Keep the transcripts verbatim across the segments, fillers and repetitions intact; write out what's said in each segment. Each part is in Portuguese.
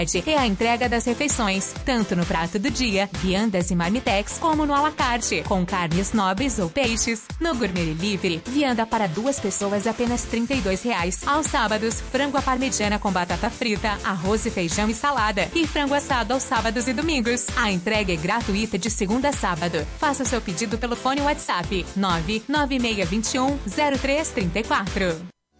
e a entrega das refeições, tanto no prato do dia, viandas e marmitex, como no à la carte, com carnes nobres ou peixes. No Gourmet Delivery, vianda para duas pessoas apenas trinta e dois reais. Aos sábados, frango à parmegiana com batata frita, arroz e feijão e salada. E frango assado aos sábados e domingos. A entrega é gratuita de segunda a sábado. Faça seu pedido pelo fone WhatsApp nove nove seis dois um zero três três quatro.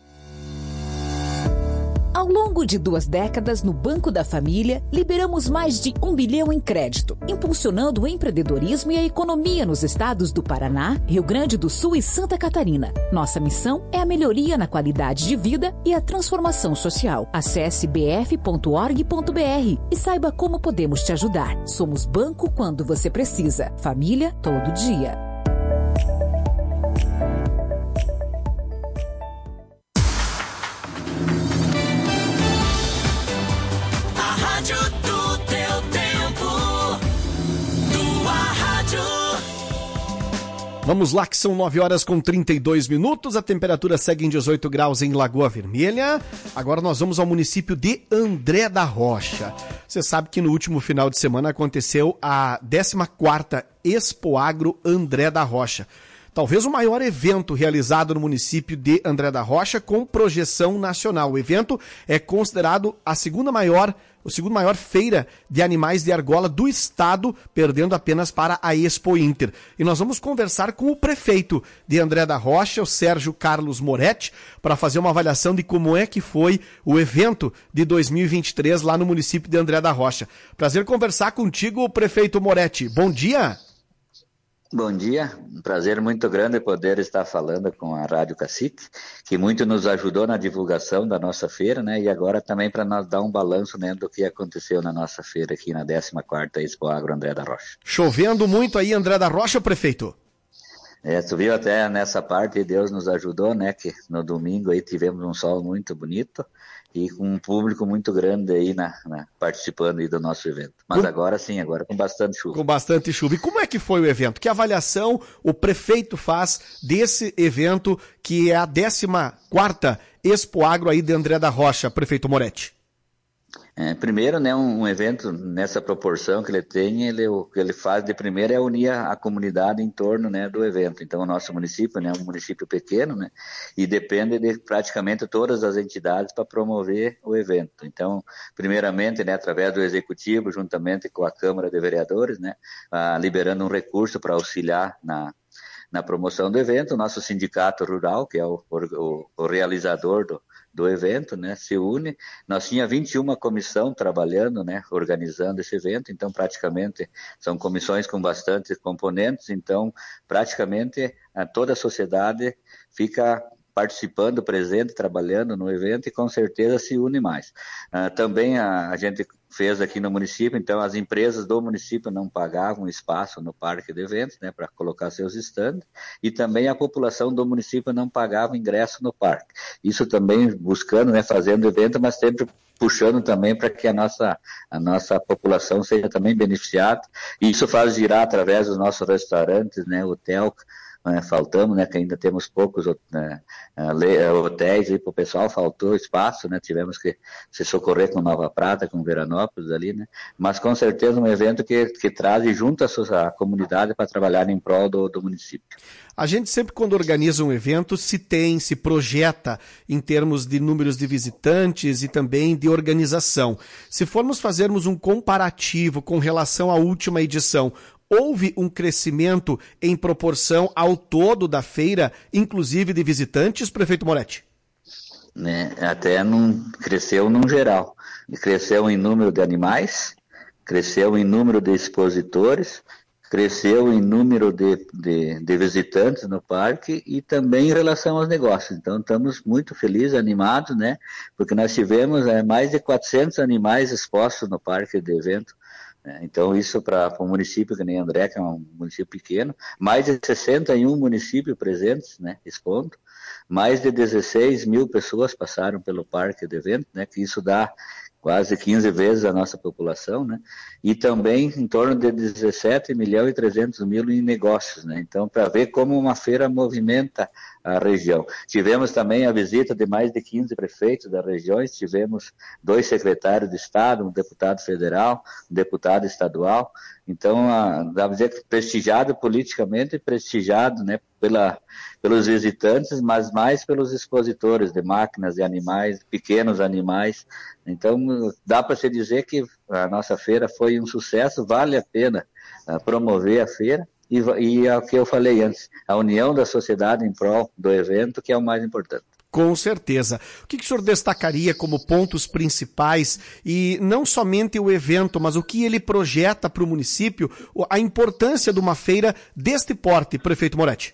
Ao longo de duas décadas no Banco da Família, liberamos mais de um bilhão em crédito, impulsionando o empreendedorismo e a economia nos estados do Paraná, Rio Grande do Sul e Santa Catarina. Nossa missão é a melhoria na qualidade de vida e a transformação social. Acesse b f ponto org ponto b r e saiba como podemos te ajudar. Somos banco quando você precisa. Família todo dia. Vamos lá, que são nove horas com trinta e dois minutos, a temperatura segue em dezoito graus em Lagoa Vermelha. Agora nós vamos ao município de André da Rocha. Você sabe que no último final de semana aconteceu a décima quarta Expo Agro André da Rocha. Talvez o maior evento realizado no município de André da Rocha com projeção nacional. O evento é considerado a segunda maior, o segundo maior feira de animais de argola do estado, perdendo apenas para a Expo Inter. E nós vamos conversar com o prefeito de André da Rocha, o Sérgio Carlos Moretti, para fazer uma avaliação de como é que foi o evento de dois mil e vinte e três lá no município de André da Rocha. Prazer conversar contigo, prefeito Moretti. Bom dia. Bom dia, um prazer muito grande poder estar falando com a Rádio Cacique, que muito nos ajudou na divulgação da nossa feira, né? E agora também para nós dar um balanço, né, do que aconteceu na nossa feira aqui na décima quarta Expo Agro André da Rocha. Chovendo muito aí, André da Rocha, prefeito? É, tu viu até nessa parte, Deus nos ajudou, né? Que no domingo aí tivemos um sol muito bonito e com um público muito grande aí na, na, participando aí do nosso evento. Mas com... agora sim, agora com bastante chuva. Com bastante chuva. E como é que foi o evento? Que avaliação o prefeito faz desse evento que é a décima quarta Expo Agro aí de André da Rocha, prefeito Moretti? É, primeiro, né, um, um evento nessa proporção que ele tem, ele, o que ele faz de primeiro é unir a, a comunidade em torno, né, do evento. Então, o nosso município, né, é um município pequeno, né, e depende de praticamente todas as entidades para promover o evento. Então, primeiramente, né, através do Executivo, juntamente com a Câmara de Vereadores, né, ah, liberando um recurso para auxiliar na, na promoção do evento, o nosso sindicato rural, que é o, o, o realizador do do evento, né, se une. Nós tínhamos vinte e uma comissão trabalhando, né, organizando esse evento, então praticamente são comissões com bastante componentes, então praticamente a, toda a sociedade fica participando, presente, trabalhando no evento e com certeza se une mais. Uh, também a, a gente fez aqui no município, então as empresas do município não pagavam espaço no parque de eventos, né, para colocar seus estandes, e também a população do município não pagava ingresso no parque. Isso também buscando, né, fazendo evento, mas sempre puxando também para que a nossa, a nossa população seja também beneficiada. E isso faz girar através dos nossos restaurantes, né, hotel, né, faltamos, né, que ainda temos poucos, né, hotéis aí para o pessoal, faltou espaço, né, tivemos que se socorrer com Nova Prata, com Veranópolis ali, né, mas com certeza um evento que, que traz e junta a, a comunidade para trabalhar em prol do, do município. A gente sempre, quando organiza um evento, se tem, se projeta em termos de números de visitantes e também de organização. Se formos fazermos um comparativo com relação à última edição, houve um crescimento em proporção ao todo da feira, inclusive de visitantes, prefeito Moretti? Né, até num, cresceu num geral. Cresceu em número de animais, cresceu em número de expositores, cresceu em número de, de, de visitantes no parque e também em relação aos negócios. Então, estamos muito felizes, animados, né? Porque nós tivemos é, mais de quatrocentos animais expostos no parque de evento. Então, isso para um município que nem André, que é um município pequeno, mais de sessenta e um municípios presentes, né, expondo, mais de dezesseis mil pessoas passaram pelo parque de evento, né, que isso dá quase quinze vezes a nossa população, né? E também em torno de dezessete milhões e trezentos mil em negócios, né? Então, para ver como uma feira movimenta a região. Tivemos também a visita de mais de quinze prefeitos das regiões, tivemos dois secretários de Estado, um deputado federal, um deputado estadual. Então, a, dá para dizer que prestigiado politicamente, prestigiado, né, pela, pelos visitantes, mas mais pelos expositores de máquinas e animais, pequenos animais. Então, dá para se dizer que a nossa feira foi um sucesso, vale a pena uh, promover a feira. E, e é o que eu falei antes, a união da sociedade em prol do evento, que é o mais importante. Com certeza. O que, que o senhor destacaria como pontos principais, e não somente o evento, mas o que ele projeta para o município, a importância de uma feira deste porte, prefeito Moretti?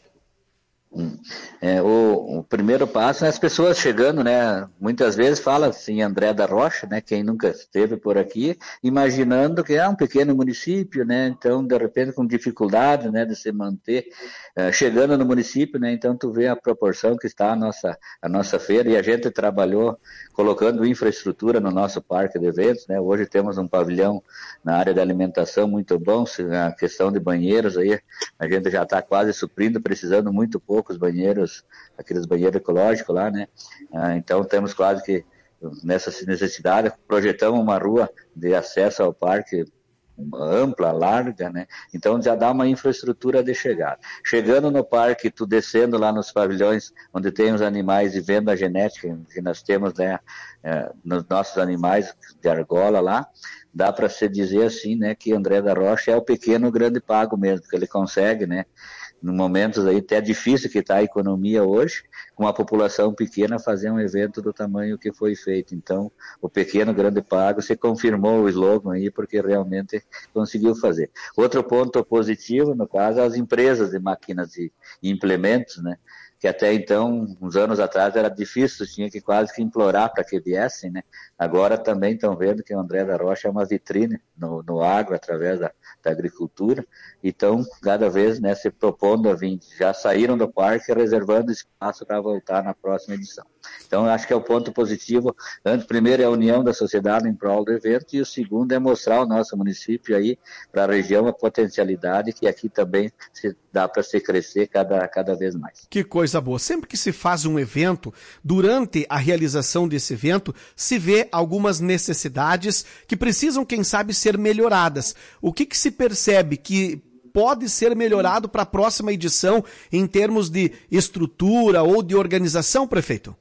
É, o, o primeiro passo é as pessoas chegando, né? Muitas vezes fala assim, André da Rocha, né? Quem nunca esteve por aqui, imaginando que é um pequeno município, né? Então, de repente, com dificuldade, né, de se manter, é, chegando no município, né? Então, tu vê a proporção que está a nossa, a nossa feira, e a gente trabalhou colocando infraestrutura no nosso parque de eventos, né? Hoje temos um pavilhão na área da alimentação muito bom, a questão de banheiros aí, a gente já está quase suprindo, precisando muito pouco os banheiros, aqueles banheiros ecológicos lá, né? Ah, então temos quase que nessa necessidade, projetamos uma rua de acesso ao parque ampla, larga, né? Então já dá uma infraestrutura de chegada. Chegando no parque, tu descendo lá nos pavilhões onde tem os animais e vendo a genética que nós temos, né, é, nos nossos animais de argola lá, dá para se dizer assim, né, que André da Rocha é o pequeno grande pago mesmo, que ele consegue, né, em momentos aí até difícil que está a economia hoje, com uma população pequena, fazer um evento do tamanho que foi feito. Então, o pequeno grande pago se confirmou o slogan aí, porque realmente conseguiu fazer. Outro ponto positivo, no caso, as empresas de máquinas e implementos, né? Que até então, uns anos atrás, era difícil, tinha que quase que implorar para que viessem, né? Agora também estão vendo que o André da Rocha é uma vitrine no, no agro, através da, da agricultura, e estão cada vez, né, se propondo a vir. Já saíram do parque reservando espaço para voltar na próxima edição. Então, acho que é o ponto positivo. Antes, primeiro é a união da sociedade em prol do evento, e o segundo é mostrar o nosso município aí, para a região, a potencialidade que aqui também se dá para se crescer cada, cada vez mais. Que coisa boa. Sempre que se faz um evento, durante a realização desse evento, se vê algumas necessidades que precisam, quem sabe, ser melhoradas. O que que se percebe que pode ser melhorado para a próxima edição em termos de estrutura ou de organização, prefeito?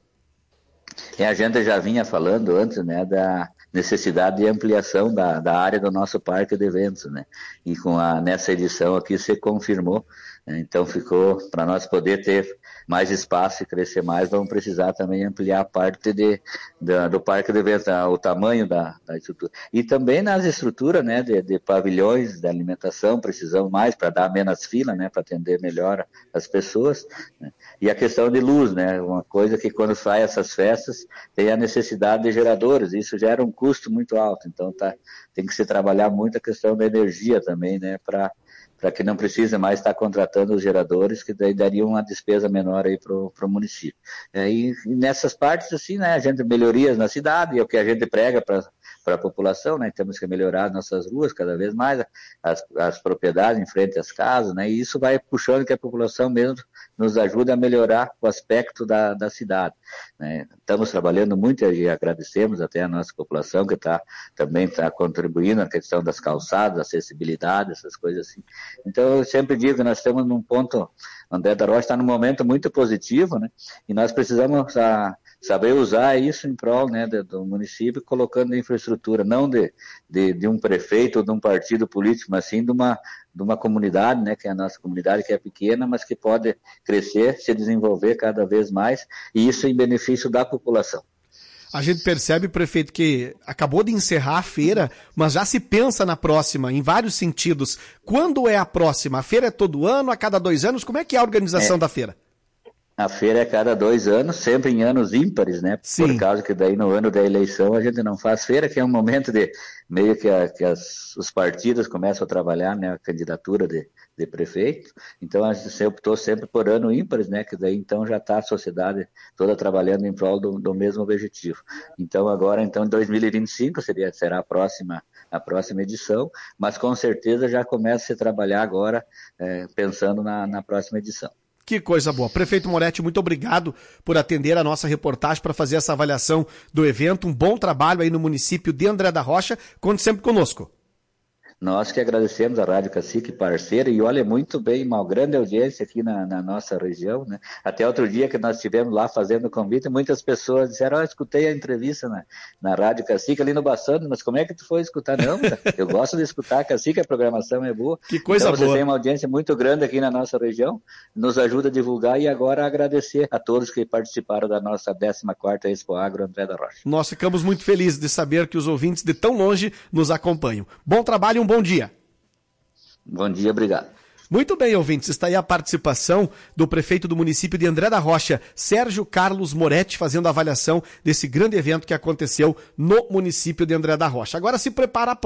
E a gente já vinha falando antes, né, da necessidade de ampliação da, da área do nosso parque de eventos, né? E com a, nessa edição aqui se confirmou, né? Então ficou, para nós poder ter mais espaço e crescer mais, vamos precisar também ampliar a parte de, da, do parque de eventos, o tamanho da, da estrutura. E também nas estruturas, né, de, de pavilhões, de alimentação, precisamos mais para dar menos fila, né, para atender melhor as pessoas, né? E a questão de luz, né, uma coisa que quando sai essas festas tem a necessidade de geradores, isso gera um custo muito alto, então tá, tem que se trabalhar muito a questão da energia também, né, para para que não precise mais estar contratando os geradores, que daí daria uma despesa menor aí para o município. É, e, e nessas partes, assim, né, a gente melhorias na cidade, é o que a gente prega para a população, né, temos que melhorar nossas ruas cada vez mais, as, as propriedades em frente às casas, né, e isso vai puxando que a população mesmo nos ajude a melhorar o aspecto da, da cidade, né. Estamos trabalhando muito e agradecemos até a nossa população que tá, também está contribuindo na questão das calçadas, acessibilidade, essas coisas assim. Então, eu sempre digo que nós estamos num ponto, André da Rocha está num momento muito positivo, né? E nós precisamos a, saber usar isso em prol, né, do, do município, colocando infraestrutura, não de, de, de um prefeito ou de um partido político, mas sim de uma, de uma comunidade, né, que é a nossa comunidade, que é pequena, mas que pode crescer, se desenvolver cada vez mais, e isso em benefício da população. A gente percebe, prefeito, que acabou de encerrar a feira, mas já se pensa na próxima, em vários sentidos. Quando é a próxima? A feira é todo ano, a cada dois anos? Como é que é a organização é, da feira? A feira é a cada dois anos, sempre em anos ímpares, né? Sim. Por causa que daí no ano da eleição a gente não faz feira, que é um momento de meio que, a, que as, os partidos começam a trabalhar, né, a candidatura de, de prefeito, então a gente optou sempre por ano ímpares, né, que daí então já está a sociedade toda trabalhando em prol do, do mesmo objetivo. Então agora, então, em dois mil e vinte e cinco seria, será a próxima, a próxima edição, mas com certeza já começa a se trabalhar agora, é, pensando na, na próxima edição. Que coisa boa. Prefeito Moretti, muito obrigado por atender a nossa reportagem para fazer essa avaliação do evento. Um bom trabalho aí no município de André da Rocha. Conte sempre conosco. Nós que agradecemos a Rádio Cacique, parceira, e olha, muito bem, uma grande audiência aqui na, na nossa região, né? Até outro dia que nós estivemos lá fazendo o convite, muitas pessoas disseram, oh, eu escutei a entrevista na, na Rádio Cacique ali no Baçano, mas como é que tu foi escutar? Não, eu gosto de escutar a Cacique, a programação é boa. Que coisa então, boa. Você tem uma audiência muito grande aqui na nossa região, nos ajuda a divulgar e agora agradecer a todos que participaram da nossa décima quarta Expo Agro André da Rocha. Nós ficamos muito felizes de saber que os ouvintes de tão longe nos acompanham. Bom trabalho e um bom dia. Bom dia, obrigado. Muito bem, ouvintes, está aí a participação do prefeito do município de André da Rocha, Sérgio Carlos Moretti, fazendo a avaliação desse grande evento que aconteceu no município de André da Rocha. Agora se prepara